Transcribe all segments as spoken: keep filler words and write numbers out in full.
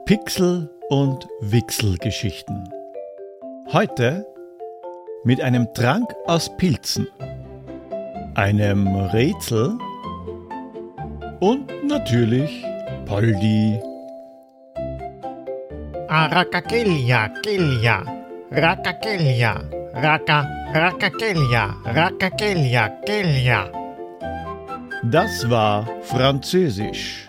Pixel- und Wixel-Geschichten. Heute mit einem Trank aus Pilzen, einem Rätsel und natürlich Poldi. Arakakelia, Kelia, Rakakelia, Raka, Rakakelia, Rakakelia, Kelia. Das war Französisch.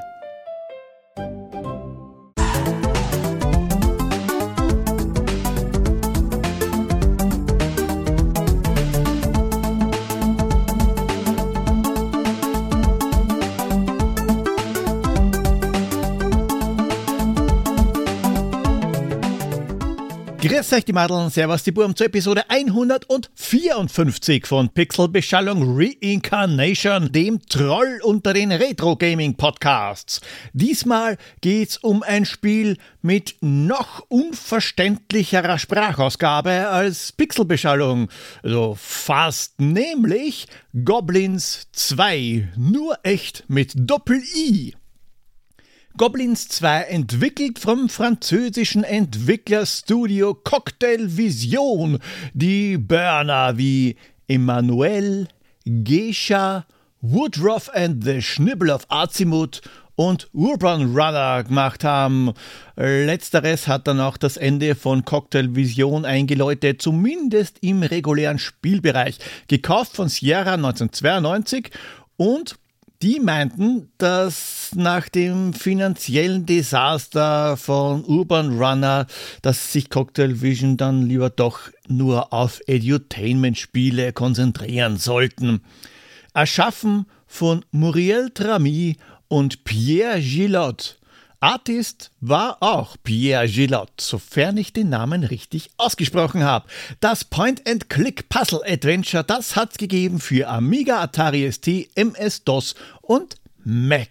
Grüß euch die Madeln, servus die Burm zur Episode hundertvierundfünfzig von Pixelbeschallung Reincarnation, dem Troll unter den Retro-Gaming-Podcasts. Diesmal geht's um ein Spiel mit noch unverständlicherer Sprachausgabe als Pixelbeschallung. Also fast, nämlich Goblins zwei, nur echt mit Doppel-I. Goblins zwei, entwickelt vom französischen Entwicklerstudio Cocktail Vision, die Burner wie Emmanuel, Geisha, Woodruff and the Schnibble of Azimuth und Urban Runner gemacht haben. Letzteres hat dann auch das Ende von Cocktail Vision eingeläutet, zumindest im regulären Spielbereich. Gekauft von Sierra neunzehnhundertzweiundneunzig, und die meinten, dass nach dem finanziellen Desaster von Urban Runner, dass sich Cocktail Vision dann lieber doch nur auf Edutainment-Spiele konzentrieren sollten. Erschaffen von Muriel Tramy und Pierre Gillot. Artist war auch Pierre Gillot, sofern ich den Namen richtig ausgesprochen habe. Das Point-and-Click-Puzzle-Adventure, das hat's gegeben für Amiga, Atari S T, M S-DOS und Mac.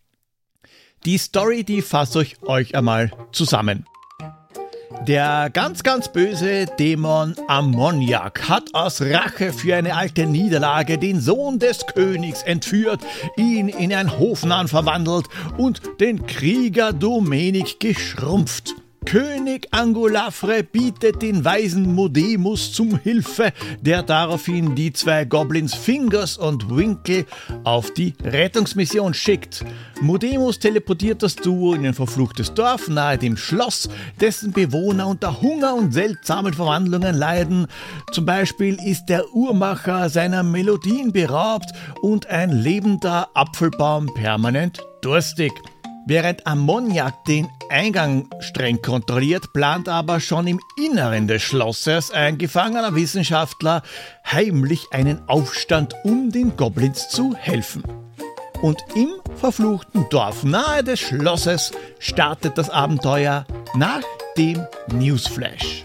Die Story, die fasse ich euch einmal zusammen. Der ganz, ganz böse Dämon Ammoniak hat aus Rache für eine alte Niederlage den Sohn des Königs entführt, ihn in ein Hofnarren verwandelt und den Krieger Domenik geschrumpft. König Angolafre bietet den weisen Modemus zum Hilfe, der daraufhin die zwei Goblins Fingers und Winkle auf die Rettungsmission schickt. Modemus teleportiert das Duo in ein verfluchtes Dorf nahe dem Schloss, dessen Bewohner unter Hunger und seltsamen Verwandlungen leiden. Zum Beispiel ist der Uhrmacher seiner Melodien beraubt und ein lebender Apfelbaum permanent durstig. Während Ammoniak den Eingang streng kontrolliert, plant aber schon im Inneren des Schlosses ein gefangener Wissenschaftler heimlich einen Aufstand, um den Goblins zu helfen. Und im verfluchten Dorf nahe des Schlosses startet das Abenteuer nach dem Newsflash.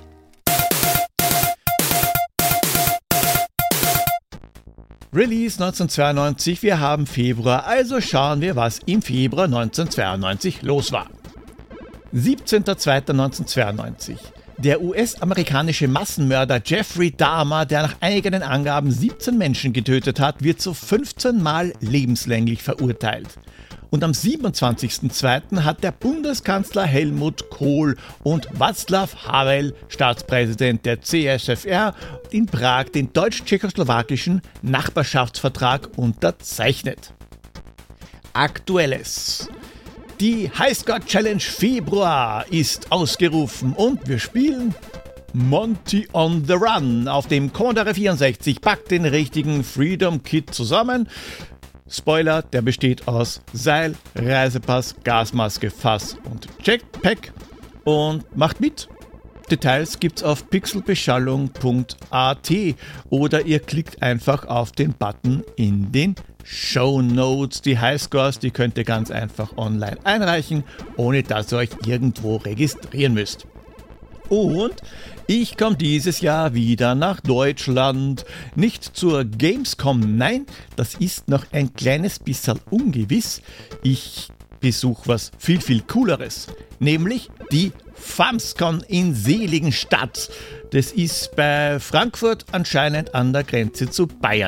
Release neunzehnhundertzweiundneunzig, wir haben Februar, also schauen wir, was im Februar neunzehnhundertzweiundneunzig los war. siebzehnter zweiter neunzehnhundertzweiundneunzig. Der U S-amerikanische Massenmörder Jeffrey Dahmer, der nach eigenen Angaben siebzehn Menschen getötet hat, wird zu fünfzehn Mal lebenslänglich verurteilt. Und am siebenundzwanzigster zweiter hat der Bundeskanzler Helmut Kohl und Václav Havel, Staatspräsident der C S S R, in Prag den deutsch-tschechoslowakischen Nachbarschaftsvertrag unterzeichnet. Aktuelles. Die Highscore Challenge Februar ist ausgerufen und wir spielen Monty on the Run auf dem Commodore vierundsechzig. Packt den richtigen Freedom Kit zusammen. Spoiler, der besteht aus Seil, Reisepass, Gasmaske, Fass und Jetpack, und macht mit. Details gibt's auf pixelbeschallung punkt a t oder ihr klickt einfach auf den Button in den Shownotes. Die Highscores, die könnt ihr ganz einfach online einreichen, ohne dass ihr euch irgendwo registrieren müsst. Und ich komme dieses Jahr wieder nach Deutschland. Nicht zur Gamescom, nein, das ist noch ein kleines bisschen ungewiss. Ich besuche was viel, viel Cooleres, nämlich die Famscon in Seligenstadt. Das ist bei Frankfurt anscheinend an der Grenze zu Bayern.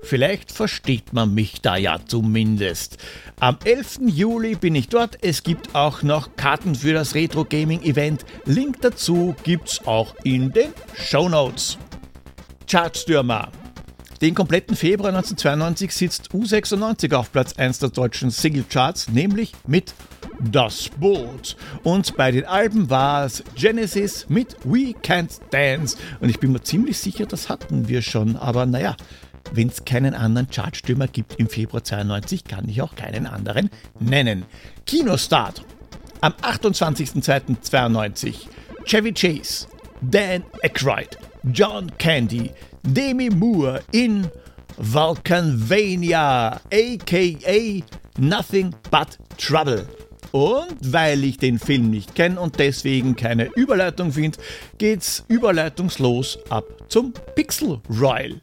Vielleicht versteht man mich da ja zumindest. Am elften Juli bin ich dort. Es gibt auch noch Karten für das Retro Gaming Event. Link dazu gibt's auch in den Shownotes. Chartstürmer. Den kompletten Februar neunzehnhundertzweiundneunzig sitzt U sechsundneunzig auf Platz eins der deutschen Singlecharts, nämlich mit Das Boot. Und bei den Alben war es Genesis mit We Can't Dance. Und ich bin mir ziemlich sicher, das hatten wir schon. Aber naja, wenn es keinen anderen Chartstürmer gibt im Februar zweiundneunzig, kann ich auch keinen anderen nennen. Kinostart. Am achtundzwanzigsten zweiten zweiundneunzig Chevy Chase, Dan Aykroyd, John Candy, Demi Moore in Vulcanvania, aka Nothing But Trouble. Und weil ich den Film nicht kenne und deswegen keine Überleitung finde, geht's überleitungslos ab zum Pixel Royal.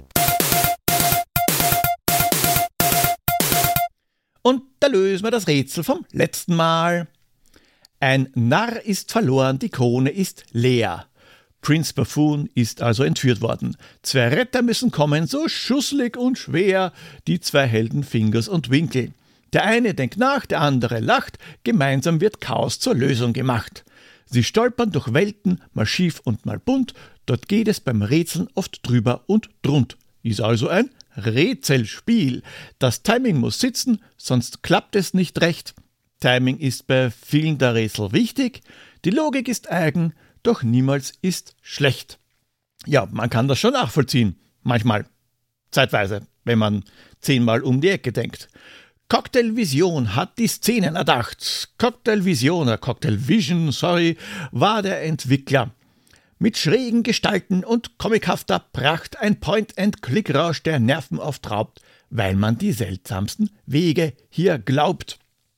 Und da lösen wir das Rätsel vom letzten Mal. Ein Narr ist verloren, die Krone ist leer. Prince Buffoon ist also entführt worden. Zwei Retter müssen kommen, so schusselig und schwer, die zwei Helden Fingers und Winkle. Der eine denkt nach, der andere lacht, gemeinsam wird Chaos zur Lösung gemacht. Sie stolpern durch Welten, mal schief und mal bunt, dort geht es beim Rätseln oft drüber und drunt. Ist also ein Rätselspiel. Das Timing muss sitzen, sonst klappt es nicht recht. Timing ist bei vielen der Rätsel wichtig, die Logik ist eigen, doch niemals ist schlecht. Ja, man kann das schon nachvollziehen. Manchmal. Zeitweise, wenn man zehnmal um die Ecke denkt. Cocktail Vision hat die Szenen erdacht. Cocktail Vision, oder Cocktail Vision, sorry, war der Entwickler. Mit schrägen Gestalten und comichafter Pracht ein Point-and-Click-Rausch, der Nerven auftraubt, weil man die seltsamsten Wege hier glaubt.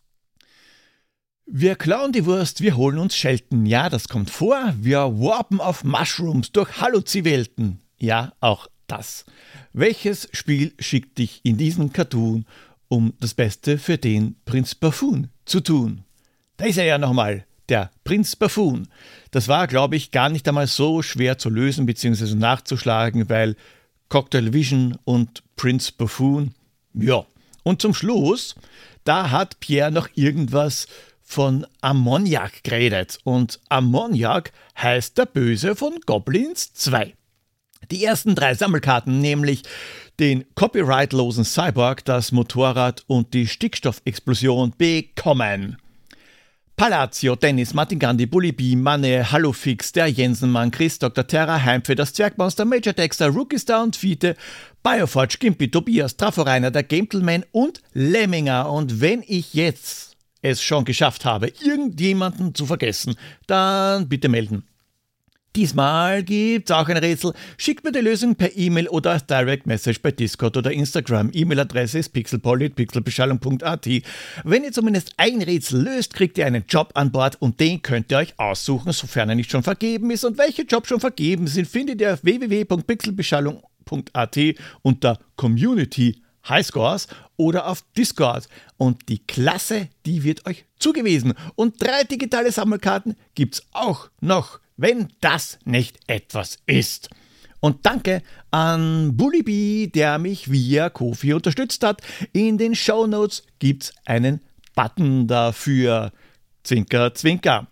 Wir klauen die Wurst, wir holen uns Schelten. Ja, das kommt vor. Wir warpen auf Mushrooms durch Halluzi-Welten. Ja, auch das. Welches Spiel schickt dich in diesen Cartoon, um das Beste für den Prinz Buffoon zu tun? Da ist er ja nochmal, der Prinz Buffoon. Das war, glaube ich, gar nicht einmal so schwer zu lösen bzw. nachzuschlagen, weil Cocktail Vision und Prinz Buffoon, ja. Und zum Schluss, da hat Pierre noch irgendwas von Ammoniak geredet. Und Ammoniak heißt der Böse von Goblins zwei. Die ersten drei Sammelkarten, nämlich den copyrightlosen Cyborg, das Motorrad und die Stickstoffexplosion, bekommen Palazzo, Dennis, Martin Gandhi, Bully B, Manne, Hallofix, der Jensenmann, Chris, Doktor Terra, Heimfee, das Zwergmonster, Major Dexter, Rookie Star und Fiete, Bioforge, Gimpy, Tobias, Traforeiner, der Gentleman und Lemminger. Und wenn ich jetzt es schon geschafft habe, irgendjemanden zu vergessen, dann bitte melden. Diesmal gibt's auch ein Rätsel. Schickt mir die Lösung per E-Mail oder als Direct Message bei Discord oder Instagram. E-Mail-Adresse ist pixelpoly at pixelbeschallung punkt a t. Wenn ihr zumindest ein Rätsel löst, kriegt ihr einen Job an Bord und den könnt ihr euch aussuchen, sofern er nicht schon vergeben ist. Und welche Jobs schon vergeben sind, findet ihr auf w w w punkt pixelbeschallung punkt a t unter Community Highscores oder auf Discord. Und die Klasse, die wird euch zugewiesen. Und drei digitale Sammelkarten gibt's auch noch, wenn das nicht etwas ist. Und danke an Bully B, der mich via Ko-fi unterstützt hat. In den Shownotes gibt's einen Button dafür. Zwinker, zwinker.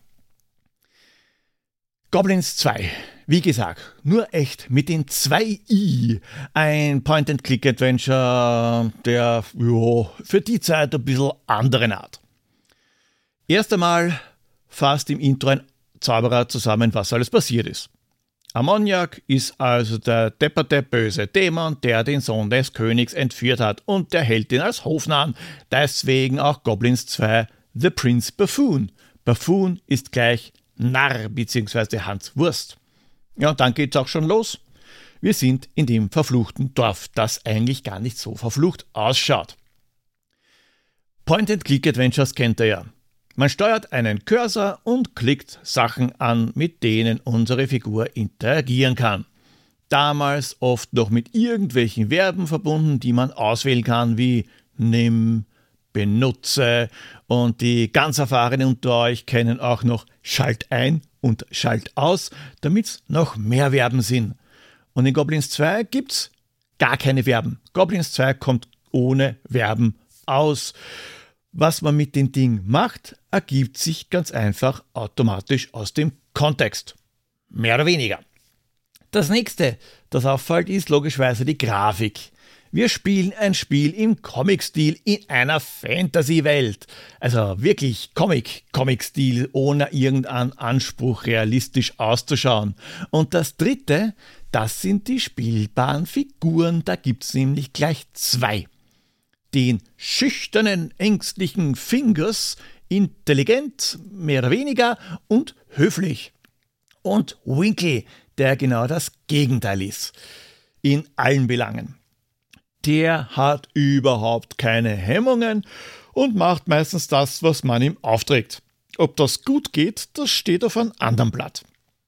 Goblins zwei. Wie gesagt, nur echt mit den zwei i. Ein Point-and-Click-Adventure, der jo, für die Zeit ein bisschen anderen Art. Erst einmal fasst im Intro ein Zauberer zusammen, was alles passiert ist. Ammoniak ist also der depperte böse Dämon, der den Sohn des Königs entführt hat und der hält ihn als Hofnarren. Deswegen auch Goblins zwei, The Prince Buffoon. Buffoon ist gleich Narr bzw. Hans Wurst. Ja, und dann geht's auch schon los. Wir sind in dem verfluchten Dorf, das eigentlich gar nicht so verflucht ausschaut. Point-and-Click-Adventures kennt ihr ja. Man steuert einen Cursor und klickt Sachen an, mit denen unsere Figur interagieren kann. Damals oft noch mit irgendwelchen Verben verbunden, die man auswählen kann, wie nimm, benutze, und die ganz Erfahrenen unter euch kennen auch noch Schalt ein und Schalt aus, damit es noch mehr Verben sind. Und in Goblins zwei gibt's gar keine Verben. Goblins zwei kommt ohne Verben aus. Was man mit dem Ding macht, ergibt sich ganz einfach automatisch aus dem Kontext. Mehr oder weniger. Das nächste, das auffällt, ist logischerweise die Grafik. Wir spielen ein Spiel im Comic-Stil in einer Fantasy-Welt. Also wirklich Comic, Comic-Stil, ohne irgendeinen Anspruch, realistisch auszuschauen. Und das dritte, das sind die spielbaren Figuren. Da gibt es nämlich gleich zwei. Den schüchternen, ängstlichen Fingers, intelligent, mehr oder weniger, und höflich. Und Winkle, der genau das Gegenteil ist. In allen Belangen. Der hat überhaupt keine Hemmungen und macht meistens das, was man ihm aufträgt. Ob das gut geht, das steht auf einem anderen Blatt.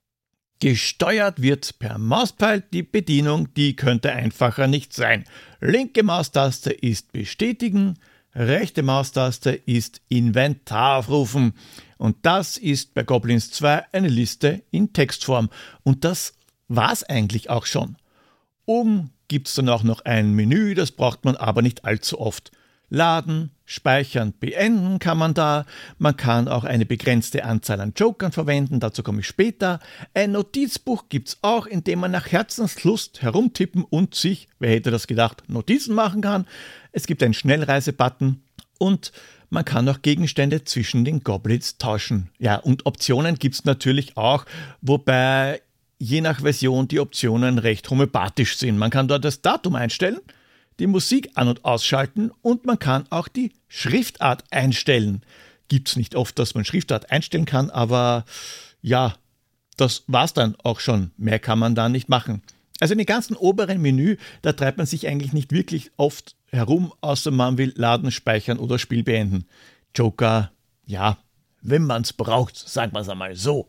Gesteuert wird per Mauspfeil die Bedienung, die könnte einfacher nicht sein. Linke Maustaste ist Bestätigen, rechte Maustaste ist Inventar aufrufen. Und das ist bei Goblins zwei eine Liste in Textform. Und das war's eigentlich auch schon. Oben gibt es dann auch noch ein Menü, das braucht man aber nicht allzu oft. Laden, speichern, beenden kann man da. Man kann auch eine begrenzte Anzahl an Jokern verwenden, dazu komme ich später. Ein Notizbuch gibt es auch, in dem man nach Herzenslust herumtippen und sich, wer hätte das gedacht, Notizen machen kann. Es gibt einen Schnellreise-Button und man kann auch Gegenstände zwischen den Goblins tauschen. Ja, und Optionen gibt es natürlich auch, wobei je nach Version die Optionen recht homöopathisch sind. Man kann dort das Datum einstellen, die Musik an- und ausschalten und man kann auch die Schriftart einstellen. Gibt es nicht oft, dass man Schriftart einstellen kann, aber ja, das war's dann auch schon. Mehr kann man da nicht machen. Also in den ganzen oberen Menü, da treibt man sich eigentlich nicht wirklich oft herum, außer man will laden, speichern oder Spiel beenden. Joker, ja, wenn man es braucht, sagen wir es einmal so.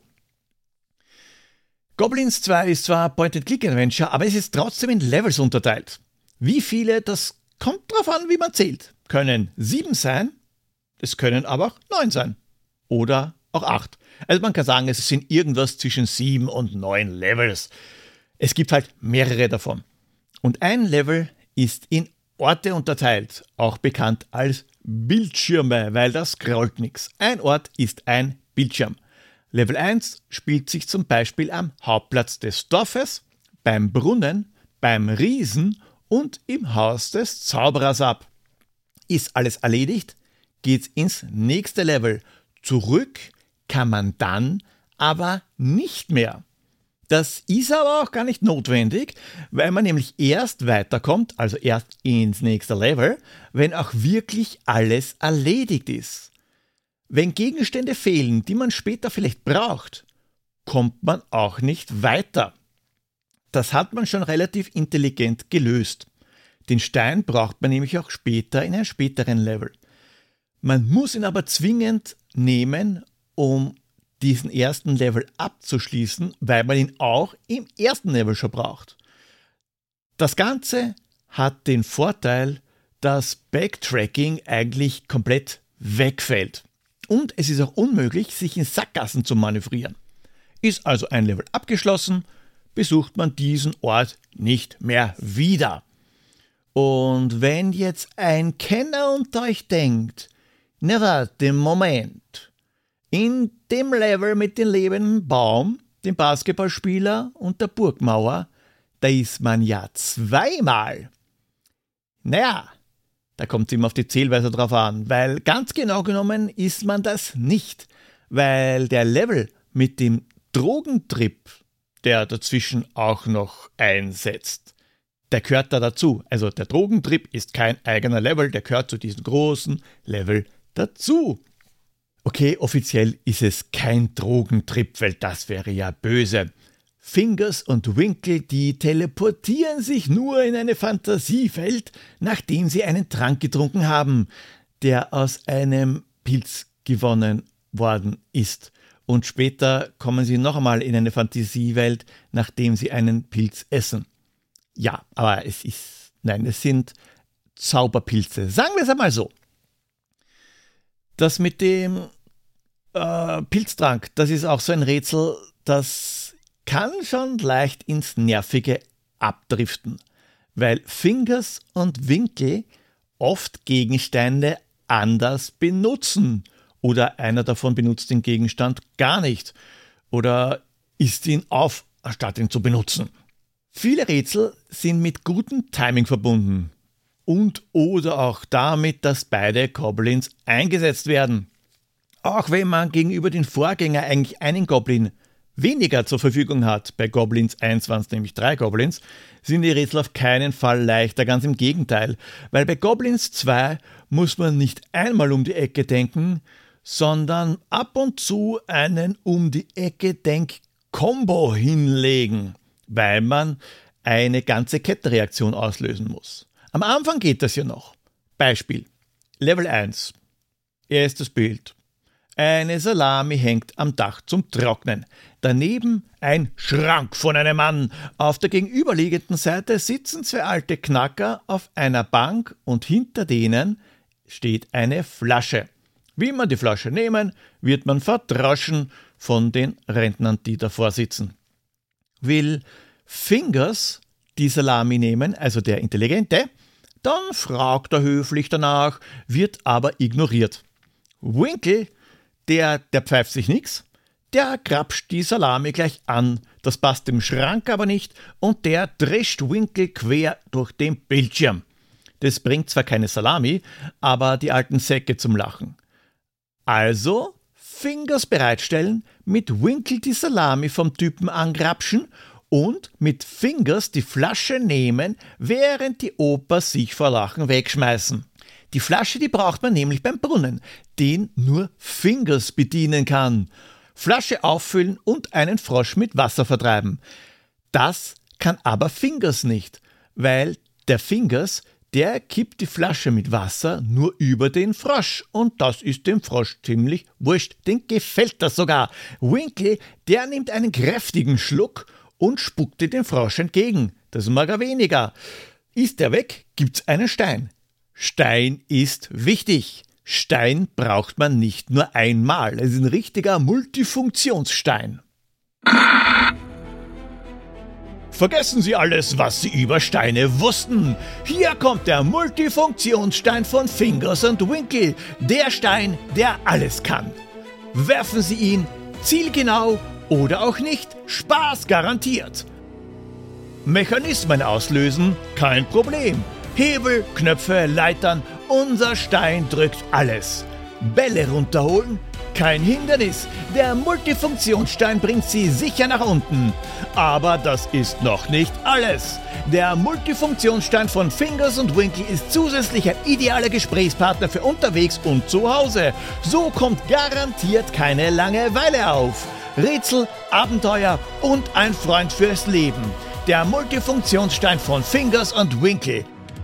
Goblins zwei ist zwar Point-and-Click-Adventure, aber es ist trotzdem in Levels unterteilt. Wie viele, das kommt drauf an, wie man zählt. Können sieben sein, es können aber auch neun sein. Oder auch acht. Also man kann sagen, es sind irgendwas zwischen sieben und neun Levels. Es gibt halt mehrere davon. Und ein Level ist in Orte unterteilt, auch bekannt als Bildschirme, weil das scrollt nichts. Ein Ort ist ein Bildschirm. Level eins spielt sich zum Beispiel am Hauptplatz des Dorfes, beim Brunnen, beim Riesen und im Haus des Zauberers ab. Ist alles erledigt, geht's ins nächste Level. Zurück kann man dann aber nicht mehr. Das ist aber auch gar nicht notwendig, weil man nämlich erst weiterkommt, also erst ins nächste Level, wenn auch wirklich alles erledigt ist. Wenn Gegenstände fehlen, die man später vielleicht braucht, kommt man auch nicht weiter. Das hat man schon relativ intelligent gelöst. Den Stein braucht man nämlich auch später in einem späteren Level. Man muss ihn aber zwingend nehmen, um diesen ersten Level abzuschließen, weil man ihn auch im ersten Level schon braucht. Das Ganze hat den Vorteil, dass Backtracking eigentlich komplett wegfällt. Und es ist auch unmöglich, sich in Sackgassen zu manövrieren. Ist also ein Level abgeschlossen, besucht man diesen Ort nicht mehr wieder. Und wenn jetzt ein Kenner unter euch denkt, na warte, Moment, in dem Level mit dem lebenden Baum, dem Basketballspieler und der Burgmauer, da ist man ja zweimal. Naja, da kommt es immer auf die Zählweise drauf an, weil ganz genau genommen ist man das nicht, weil der Level mit dem Drogentrip, der dazwischen auch noch einsetzt, der gehört da dazu. Also der Drogentrip ist kein eigener Level, der gehört zu diesem großen Level dazu. Okay, offiziell ist es kein Drogentrip, weil das wäre ja böse. Fingers und Winkle, die teleportieren sich nur in eine Fantasiewelt, nachdem sie einen Trank getrunken haben, der aus einem Pilz gewonnen worden ist. Und später kommen sie noch einmal in eine Fantasiewelt, nachdem sie einen Pilz essen. Ja, aber es ist, nein, es sind Zauberpilze. Sagen wir es einmal so. Das mit dem äh, Pilztrank, das ist auch so ein Rätsel, das kann schon leicht ins Nervige abdriften, weil Fingers und Winkel oft Gegenstände anders benutzen oder einer davon benutzt den Gegenstand gar nicht oder isst ihn auf, anstatt ihn zu benutzen. Viele Rätsel sind mit gutem Timing verbunden und oder auch damit, dass beide Goblins eingesetzt werden. Auch wenn man gegenüber den Vorgänger eigentlich einen Goblin weniger zur Verfügung hat, bei Goblins eins waren es nämlich drei Goblins, sind die Rätsel auf keinen Fall leichter, ganz im Gegenteil, weil bei Goblins zwei muss man nicht einmal um die Ecke denken, sondern ab und zu einen um die Ecke Denk-Kombo hinlegen, weil man eine ganze Kettenreaktion auslösen muss. Am Anfang geht das ja noch. Beispiel: Level eins. Erstes Bild. Eine Salami hängt am Dach zum Trocknen. Daneben ein Schrank von einem Mann. Auf der gegenüberliegenden Seite sitzen zwei alte Knacker auf einer Bank und hinter denen steht eine Flasche. Wie man die Flasche nehmen, wird man verdroschen von den Rentnern, die davor sitzen. Will Fingers die Salami nehmen, also der Intelligente, dann fragt er höflich danach, wird aber ignoriert. Winkel, der, der pfeift sich nix, der grapscht die Salami gleich an, das passt dem Schrank aber nicht und der drescht Winkel quer durch den Bildschirm. Das bringt zwar keine Salami, aber die alten Säcke zum Lachen. Also Fingers bereitstellen, mit Winkel die Salami vom Typen angrapschen und mit Fingers die Flasche nehmen, während die Oper sich vor Lachen wegschmeißen. Die Flasche, die braucht man nämlich beim Brunnen, den nur Fingers bedienen kann. Flasche auffüllen und einen Frosch mit Wasser vertreiben. Das kann aber Fingers nicht, weil der Fingers, der kippt die Flasche mit Wasser nur über den Frosch und das ist dem Frosch ziemlich wurscht, den gefällt das sogar. Winkel, der nimmt einen kräftigen Schluck und spuckte den Frosch entgegen. Das mag er weniger. Ist er weg, gibt's einen Stein. Stein ist wichtig. Stein braucht man nicht nur einmal. Es ist ein richtiger Multifunktionsstein. Vergessen Sie alles, was Sie über Steine wussten. Hier kommt der Multifunktionsstein von Fingers und Winkel. Der Stein, der alles kann. Werfen Sie ihn zielgenau oder auch nicht. Spaß garantiert. Mechanismen auslösen, kein Problem. Hebel, Knöpfe, Leitern, unser Stein drückt alles. Bälle runterholen, kein Hindernis. Der Multifunktionsstein bringt sie sicher nach unten. Aber das ist noch nicht alles. Der Multifunktionsstein von Fingers und Winkel ist zusätzlich ein idealer Gesprächspartner für unterwegs und zu Hause. So kommt garantiert keine Langeweile auf. Rätsel, Abenteuer und ein Freund fürs Leben. Der Multifunktionsstein von Fingers und Winkel.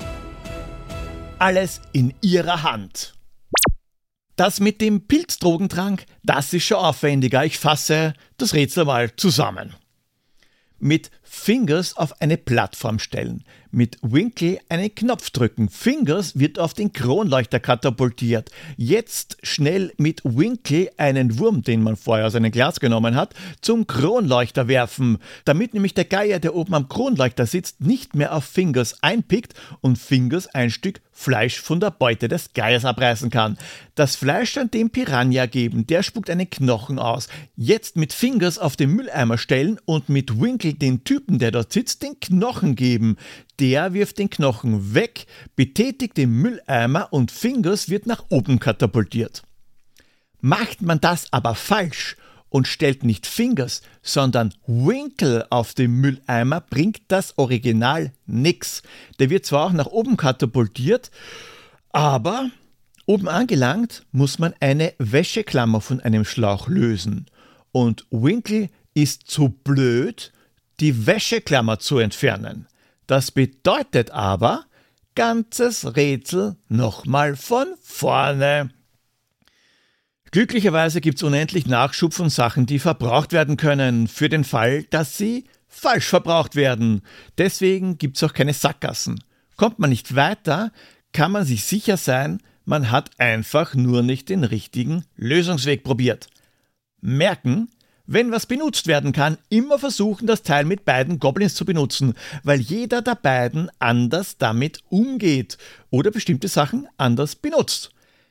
Alles in ihrer Hand. Das mit dem Pilzdrogentrank, das ist schon aufwendiger. Ich fasse das Rätsel mal zusammen. Mit Fingers auf eine Plattform stellen. Mit Winkel einen Knopf drücken. Fingers wird auf den Kronleuchter katapultiert. Jetzt schnell mit Winkel einen Wurm, den man vorher aus einem Glas genommen hat, zum Kronleuchter werfen. Damit nämlich der Geier, der oben am Kronleuchter sitzt, nicht mehr auf Fingers einpickt und Fingers ein Stück Fleisch von der Beute des Geiers abreißen kann. Das Fleisch dann dem Piranha geben, der spuckt einen Knochen aus. Jetzt mit Fingers auf den Mülleimer stellen und mit Winkel den Typen, der dort sitzt, den Knochen geben. Der wirft den Knochen weg, betätigt den Mülleimer und Fingers wird nach oben katapultiert. Macht man das aber falsch und stellt nicht Fingers, sondern Winkel auf den Mülleimer, bringt das Original nix. Der wird zwar auch nach oben katapultiert, aber oben angelangt muss man eine Wäscheklammer von einem Schlauch lösen. Und Winkel ist zu blöd, die Wäscheklammer zu entfernen. Das bedeutet aber, ganzes Rätsel nochmal von vorne. Glücklicherweise gibt es unendlich Nachschub von Sachen, die verbraucht werden können, für den Fall, dass sie falsch verbraucht werden. Deswegen gibt es auch keine Sackgassen. Kommt man nicht weiter, kann man sich sicher sein, man hat einfach nur nicht den richtigen Lösungsweg probiert. Merken, Wenn was benutzt werden kann, immer versuchen, das Teil mit beiden Goblins zu benutzen, weil jeder der beiden anders damit umgeht oder bestimmte Sachen anders benutzt.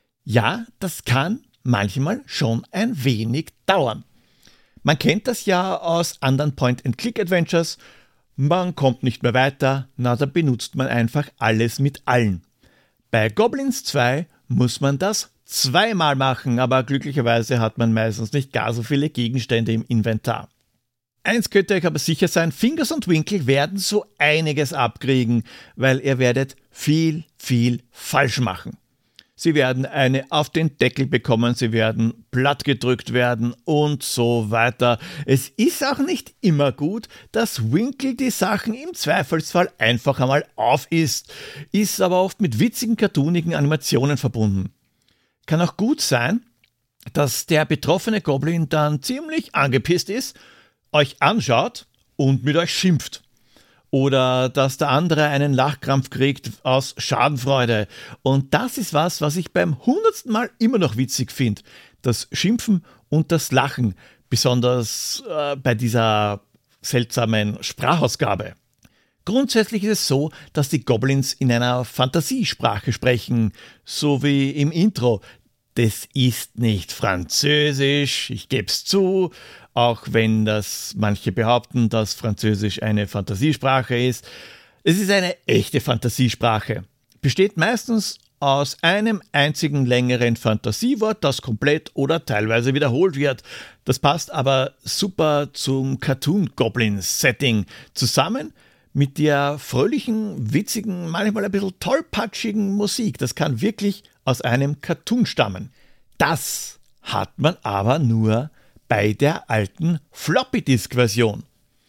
Ja, das kann manchmal schon ein wenig dauern. Man kennt das ja aus anderen Point-and-Click-Adventures. Man kommt nicht mehr weiter, na, da benutzt man einfach alles mit allen. Bei Goblins zwei muss man das zweimal machen, aber glücklicherweise hat man meistens nicht gar so viele Gegenstände im Inventar. Eins könnt ihr euch aber sicher sein, Fingers und Winkle werden so einiges abkriegen, weil ihr werdet viel, viel falsch machen. Sie werden eine auf den Deckel bekommen, sie werden plattgedrückt werden und so weiter. Es ist auch nicht immer gut, dass Winkle die Sachen im Zweifelsfall einfach einmal aufisst, ist aber oft mit witzigen, cartoonigen Animationen verbunden. Kann auch gut sein, dass der betroffene Goblin dann ziemlich angepisst ist, euch anschaut und mit euch schimpft. Oder dass der andere einen Lachkrampf kriegt aus Schadenfreude. Und das ist was, was ich beim hundertsten Mal immer noch witzig finde. Das Schimpfen und das Lachen, besonders äh, bei dieser seltsamen Sprachausgabe. Grundsätzlich ist es so, dass die Goblins in einer Fantasiesprache sprechen, so wie im Intro. Das ist nicht Französisch, ich gebe es zu, auch wenn das manche behaupten, dass Französisch eine Fantasiesprache ist. Es ist eine echte Fantasiesprache. Besteht meistens aus einem einzigen längeren Fantasiewort, das komplett oder teilweise wiederholt wird. Das passt aber super zum Cartoon-Goblin-Setting zusammen mit der fröhlichen, witzigen, manchmal ein bisschen tollpatschigen Musik. Das kann wirklich aus einem Cartoon stammen. Das hat man aber nur bei der alten Floppy-Disk-Version.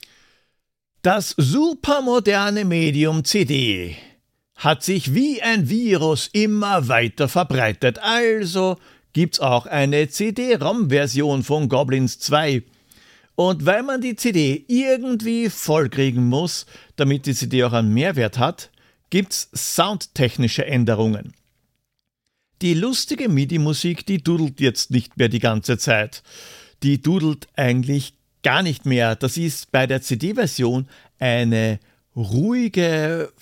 Das supermoderne Medium C D hat sich wie ein Virus immer weiter verbreitet, also gibt's auch eine C D-ROM-Version von Goblins zwei. Und weil man die C D irgendwie vollkriegen muss, damit die C D auch einen Mehrwert hat, gibt's soundtechnische Änderungen. Die lustige MIDI-Musik, die dudelt jetzt nicht mehr die ganze Zeit. Die dudelt eigentlich gar nicht mehr. Das ist bei der C D-Version eine ruhige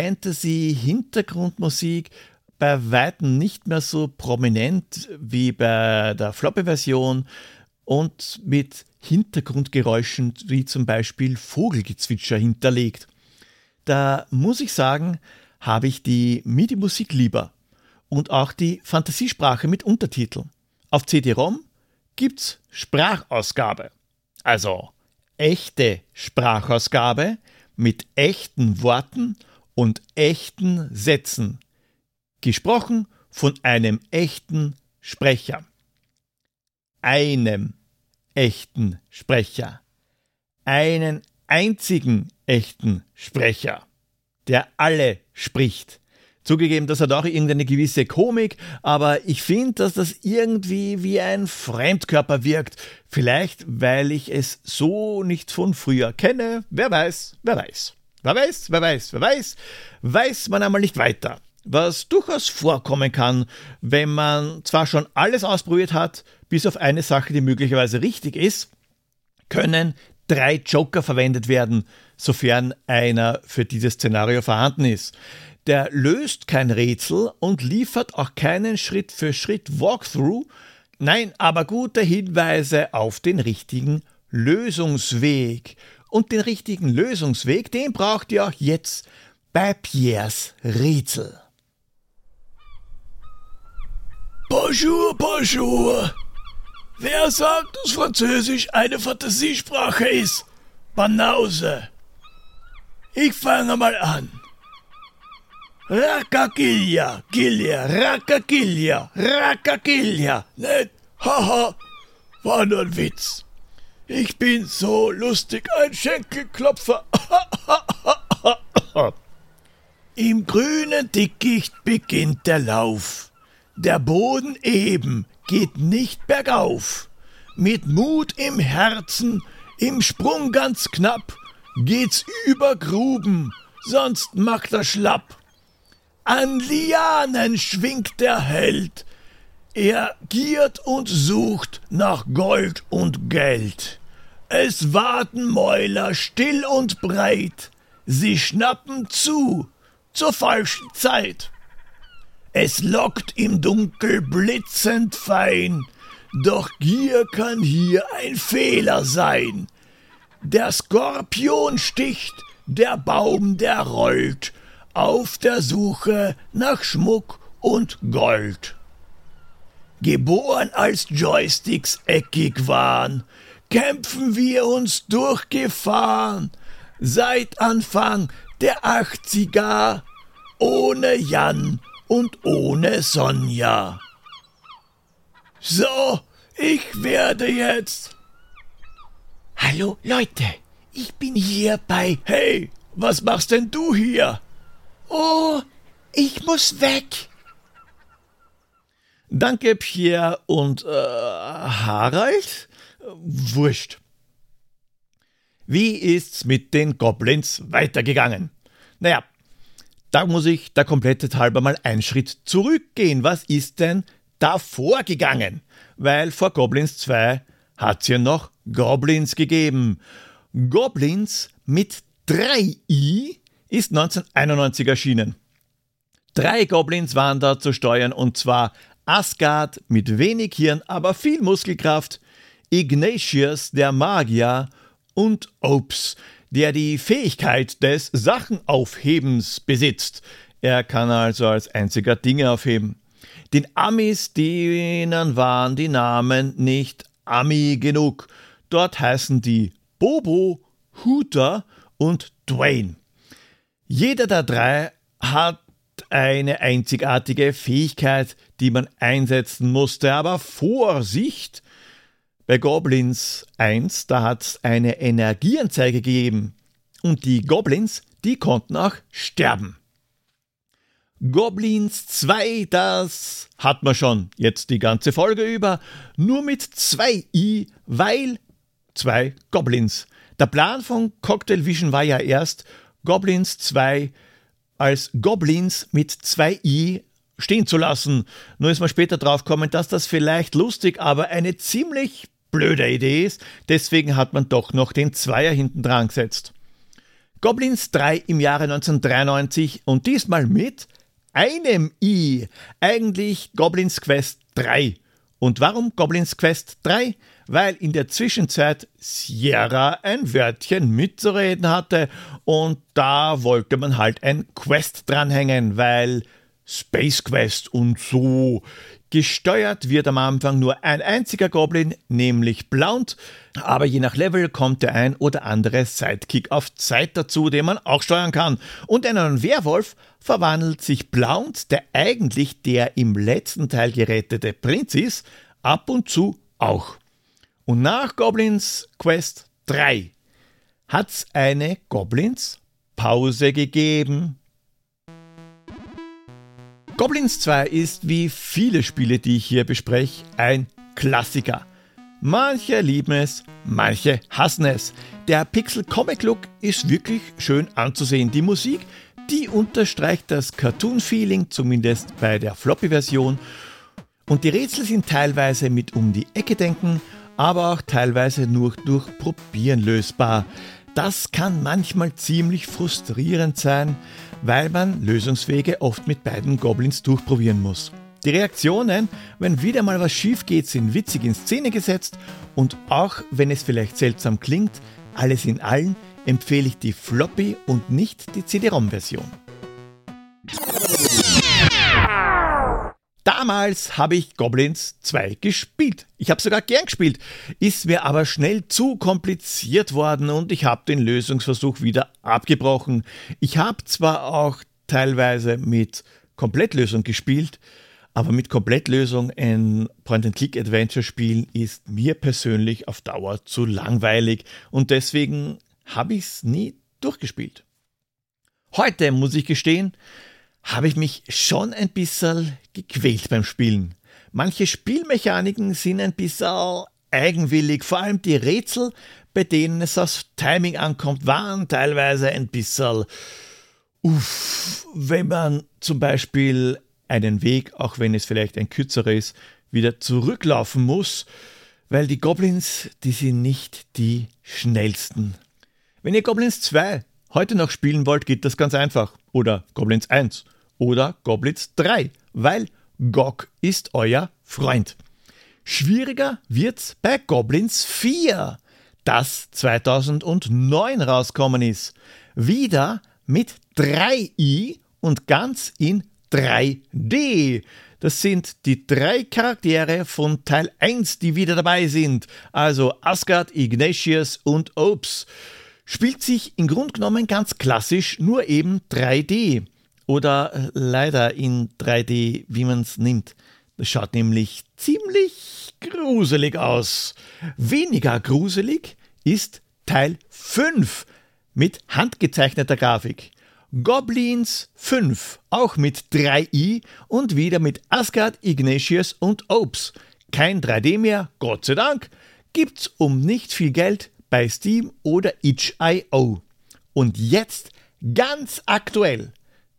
Fantasy-Hintergrundmusik, bei weitem nicht mehr so prominent wie bei der Floppy-Version und mit Hintergrundgeräuschen wie zum Beispiel Vogelgezwitscher hinterlegt. Da muss ich sagen, habe ich die MIDI-Musik lieber und auch die Fantasiesprache mit Untertiteln. Auf C D-ROM gibt's Sprachausgabe, also echte Sprachausgabe mit echten Worten und echten Sätzen, gesprochen von einem echten Sprecher. Einem echten Sprecher. Einen einzigen echten Sprecher, der alle spricht. Zugegeben, das hat auch irgendeine gewisse Komik, aber ich finde, dass das irgendwie wie ein Fremdkörper wirkt. Vielleicht, weil ich es so nicht von früher kenne. Wer weiß, wer weiß. Wer weiß, wer weiß, wer weiß. Weiß man einmal nicht weiter. Was durchaus vorkommen kann, wenn man zwar schon alles ausprobiert hat, bis auf eine Sache, die möglicherweise richtig ist, können drei Joker verwendet werden, sofern einer für dieses Szenario vorhanden ist. Der löst kein Rätsel und liefert auch keinen Schritt-für-Schritt-Walkthrough, nein, aber gute Hinweise auf den richtigen Lösungsweg. Und den richtigen Lösungsweg, den braucht ihr auch jetzt bei Pierres Rätsel. Bonjour, bonjour. Wer sagt, dass Französisch eine Fantasiesprache ist? Banause. Ich fange mal an. Rakakilja, Kilja, Rakakilja, Rakakilja. Nett, haha, war nur ein Witz. Ich bin so lustig, ein Schenkelklopfer. Im grünen Dickicht beginnt der Lauf. Der Boden eben geht nicht bergauf. Mit Mut im Herzen, im Sprung ganz knapp, geht's über Gruben, sonst macht er schlapp. An Lianen schwingt der Held, Er giert und sucht nach Gold und Geld. Es warten Mäuler still und breit, sie schnappen zu, zur falschen Zeit. Es lockt im Dunkel blitzend fein, doch Gier kann hier ein Fehler sein. Der Skorpion sticht, der Baum, der rollt, auf der Suche nach Schmuck und Gold. Geboren als Joysticks eckig waren, kämpfen wir uns durch Gefahren, seit Anfang der achtziger, ohne Jan und ohne Sonja. So, ich werde jetzt... Hallo Leute, ich bin hier bei... Hey, was machst denn du hier? Oh, ich muss weg. Danke, Pierre und äh, Harald. Wurscht. Wie ist's mit den Goblins weitergegangen? Naja, da muss ich der Komplettheit halber mal einen Schritt zurückgehen. Was ist denn davor gegangen? Weil vor Goblins zwei hat es ja noch Goblins gegeben. Goblins mit drei i ist neunzehnhunderteinundneunzig erschienen. Drei Goblins waren da zu steuern, und zwar Asgard mit wenig Hirn, aber viel Muskelkraft, Ignatius, der Magier, und Ops, der die Fähigkeit des Sachenaufhebens besitzt. Er kann also als einziger Dinge aufheben. Den Amis, denen waren die Namen nicht Ami genug. Dort heißen die Bobo, Hooter und Dwayne. Jeder der drei hat eine einzigartige Fähigkeit, die man einsetzen musste. Aber Vorsicht! Bei Goblins eins, da hat es eine Energieanzeige gegeben. Und die Goblins, die konnten auch sterben. Goblins zwei, das hat man schon jetzt die ganze Folge über, nur mit zwei i, weil zwei Goblins. Der Plan von Cocktail Vision war ja erst, Goblins zwei als Goblins mit zwei i stehen zu lassen. Nur ist man später drauf gekommen, dass das vielleicht lustig, aber eine ziemlich blöde Idee ist. Deswegen hat man doch noch den Zweier hinten dran gesetzt. Goblins drei im Jahre neunzehnhundertdreiundneunzig und diesmal mit einem i. Eigentlich Goblins Quest drei. Und warum Goblins Quest drei? Weil in der Zwischenzeit Sierra ein Wörtchen mitzureden hatte und da wollte man halt ein Quest dranhängen, weil Space Quest und so. Gesteuert wird am Anfang nur ein einziger Goblin, nämlich Blount, aber je nach Level kommt der ein oder andere Sidekick auf Zeit dazu, den man auch steuern kann. Und in einen Werwolf verwandelt sich Blount, der eigentlich der im letzten Teil gerettete Prinz ist, ab und zu auch. Und nach Goblins Quest drei hat's eine Goblins Pause gegeben. Goblins zwei ist wie viele Spiele, die ich hier bespreche, ein Klassiker. Manche lieben es, manche hassen es. Der Pixel-Comic-Look ist wirklich schön anzusehen. Die Musik, die unterstreicht das Cartoon-Feeling, zumindest bei der Floppy-Version. Und die Rätsel sind teilweise mit um die Ecke denken, aber auch teilweise nur durch Probieren lösbar. Das kann manchmal ziemlich frustrierend sein, weil man Lösungswege oft mit beiden Goblins durchprobieren muss. Die Reaktionen, wenn wieder mal was schief geht, sind witzig in Szene gesetzt und auch wenn es vielleicht seltsam klingt, alles in allem empfehle ich die Floppy und nicht die C D-ROM-Version. Damals habe ich Goblins zwei gespielt. Ich habe sogar gern gespielt, ist mir aber schnell zu kompliziert worden und ich habe den Lösungsversuch wieder abgebrochen. Ich habe zwar auch teilweise mit Komplettlösung gespielt, aber mit Komplettlösung ein Point-and-Click-Adventure spielen ist mir persönlich auf Dauer zu langweilig und deswegen habe ich es nie durchgespielt. Heute, muss ich gestehen, habe ich mich schon ein bisschen gequält beim Spielen. Manche Spielmechaniken sind ein bisschen eigenwillig, vor allem die Rätsel, bei denen es aufs Timing ankommt, waren teilweise ein bisschen uff, wenn man zum Beispiel einen Weg, auch wenn es vielleicht ein kürzerer ist, wieder zurücklaufen muss, weil die Goblins, die sind nicht die schnellsten. Wenn ihr Goblins zwei heute noch spielen wollt, geht das ganz einfach. Oder Goblins eins oder Goblins drei, weil G O G ist euer Freund. Schwieriger wird's bei Goblins vier, das zweitausendneun rausgekommen ist. Wieder mit drei i und ganz in drei D. Das sind die drei Charaktere von Teil eins, die wieder dabei sind. Also Asgard, Ignatius und Ops. Spielt sich im Grunde genommen ganz klassisch, nur eben drei D. Oder leider in drei D, wie man es nimmt. Das schaut nämlich ziemlich gruselig aus. Weniger gruselig ist Teil fünf mit handgezeichneter Grafik. Goblins fünf, auch mit drei i und wieder mit Asgard, Ignatius und Ops. Kein drei D mehr, Gott sei Dank, gibt's um nicht viel Geld bei Steam oder itch punkt i o. Und jetzt ganz aktuell,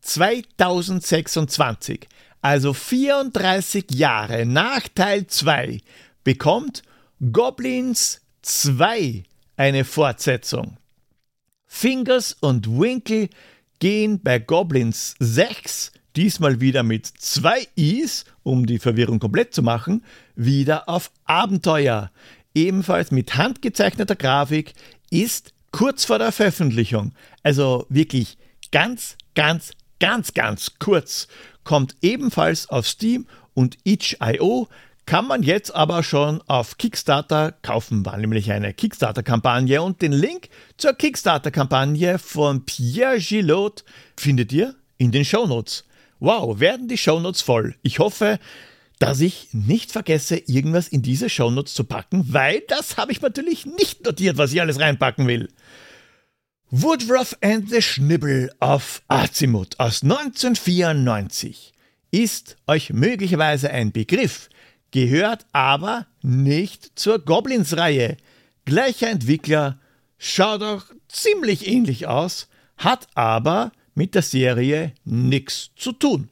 zweitausendsechsundzwanzig, also vierunddreißig Jahre nach Teil zwei, bekommt Goblins zwei eine Fortsetzung. Fingers und Winkle gehen bei Goblins sechs, diesmal wieder mit zwei i's, um die Verwirrung komplett zu machen, wieder auf Abenteuer. Ebenfalls mit handgezeichneter Grafik, ist kurz vor der Veröffentlichung. Also wirklich ganz, ganz, ganz, ganz kurz. Kommt ebenfalls auf Steam und itch punkt i o, kann man jetzt aber schon auf Kickstarter kaufen. War nämlich eine Kickstarter-Kampagne und den Link zur Kickstarter-Kampagne von Pierre Gillot findet ihr in den Shownotes. Wow, werden die Shownotes voll. Ich hoffe, dass ich nicht vergesse, irgendwas in diese Shownotes zu packen, weil das habe ich natürlich nicht notiert, was ich alles reinpacken will. Woodruff and the Schnibble of Azimuth aus neunzehnhundertvierundneunzig ist euch möglicherweise ein Begriff, gehört aber nicht zur Goblins-Reihe. Gleicher Entwickler, schaut auch ziemlich ähnlich aus, hat aber mit der Serie nichts zu tun.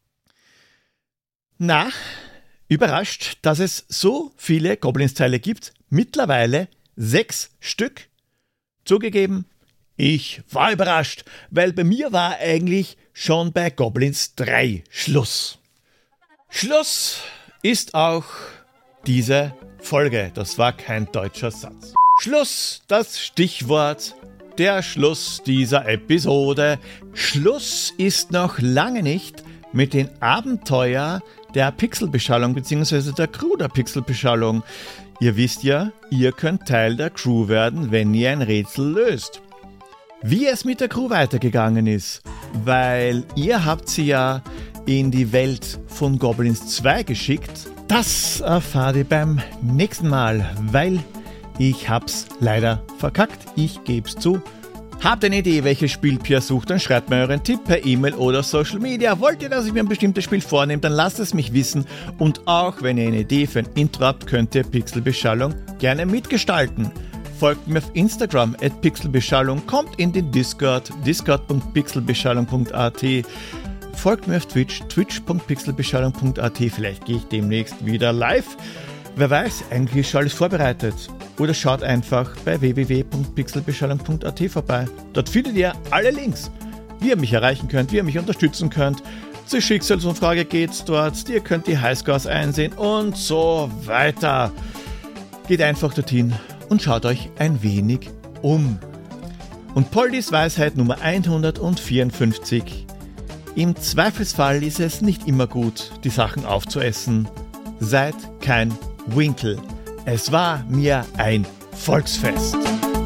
Na, überrascht, dass es so viele Goblins-Teile gibt, mittlerweile sechs Stück. Zugegeben, ich war überrascht, weil bei mir war eigentlich schon bei Goblins drei Schluss. Schluss ist auch diese Folge. Das war kein deutscher Satz. Schluss, das Stichwort, der Schluss dieser Episode. Schluss ist noch lange nicht mit den Abenteuern der Pixelbeschallung bzw. der Crew der Pixelbeschallung. Ihr wisst ja, ihr könnt Teil der Crew werden, wenn ihr ein Rätsel löst. Wie es mit der Crew weitergegangen ist, weil ihr habt sie ja in die Welt von Goblins zwei geschickt, das erfahrt ihr beim nächsten Mal, weil ich hab's leider verkackt, ich geb's zu. Habt ihr eine Idee, welches Spiel Pierre sucht, dann schreibt mir euren Tipp per E-Mail oder Social Media. Wollt ihr, dass ich mir ein bestimmtes Spiel vornehme, dann lasst es mich wissen. Und auch wenn ihr eine Idee für ein Intro habt, könnt ihr Pixelbeschallung gerne mitgestalten. Folgt mir auf Instagram at pixelbeschallung, kommt in den Discord, discord punkt pixelbeschallung punkt a t. Folgt mir auf Twitch, twitch punkt pixelbeschallung punkt a t. Vielleicht gehe ich demnächst wieder live. Wer weiß, eigentlich ist alles vorbereitet. Oder schaut einfach bei w w w punkt pixelbeschallung punkt a t vorbei. Dort findet ihr alle Links, wie ihr mich erreichen könnt, wie ihr mich unterstützen könnt. Zur Schicksalsumfrage geht's dort, ihr könnt die Highscores einsehen und so weiter. Geht einfach dorthin und schaut euch ein wenig um. Und Poldis Weisheit Nummer hundertvierundfünfzig. Im Zweifelsfall ist es nicht immer gut, die Sachen aufzuessen. Seid kein Winkle. Es war mir ein Volksfest.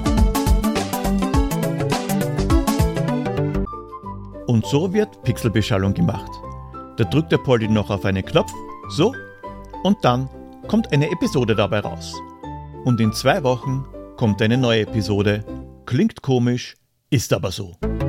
Und so wird Pixelbeschallung gemacht. Da drückt der Poldi noch auf einen Knopf, so, und dann kommt eine Episode dabei raus. Und in zwei Wochen kommt eine neue Episode. Klingt komisch, ist aber so.